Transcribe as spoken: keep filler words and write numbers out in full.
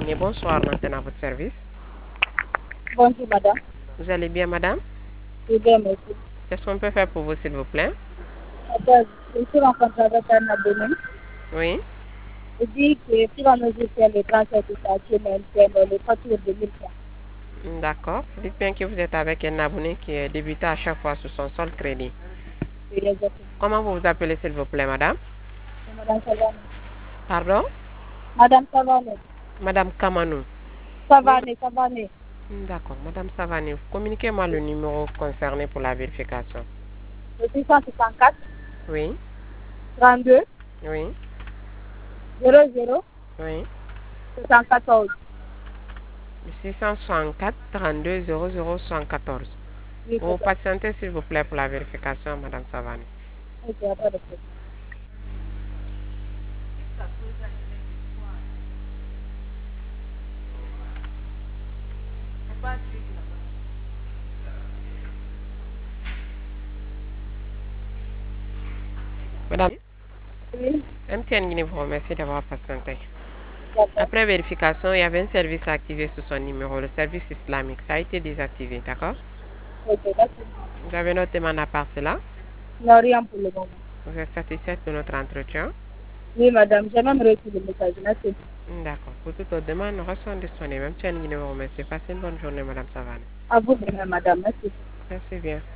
cabinet. Bonsoir, maintenant à votre service. Bonjour, madame. Vous allez bien, madame? Oui, bien, merci. Qu'est-ce qu'on peut faire pour vous, s'il vous plaît? Madame, je suis en contact avec un abonné. Oui. Il dit que sur un logiciel, le transfert de sa mais le facture de mille francs. D'accord. Dites bien que vous êtes avec un abonné qui est débuté à chaque fois sur son seul crédit. Oui, exactement. Comment vous vous appelez, s'il vous plaît, madame? C'est Madame Savane. Pardon? Madame Savane. Madame Kamanou. Savane, Savane. D'accord. Madame Savani, communiquez-moi le numéro concerné pour la vérification. Le six cent soixante-quatre, Oui. trente-deux, Oui. zéro zéro, Oui. soixante-quatorze. six cent soixante-quatre, trente-deux, zéro zéro, soixante-quatorze. Oui, Vous patientez, s'il vous plaît, pour la vérification, madame Savani. ok, pas de problème. Madame, Oui, M T N Guinée vous remercie d'avoir patienté. d'accord. Après vérification, il y avait un service activé sur son numéro, le service islamique. Ça a été désactivé, d'accord? Ok, d'accord. Vous avez notre demande à part cela? Non, rien pour le moment. Vous êtes satisfaite de notre entretien? Oui, madame, j'ai même reçu le message. Merci. D'accord. Pour toute autre demande, nous restons disponibles. M T N Guinée vous remercie. Passez une bonne journée, madame Savani. À vous de même, madame. Merci. Merci bien.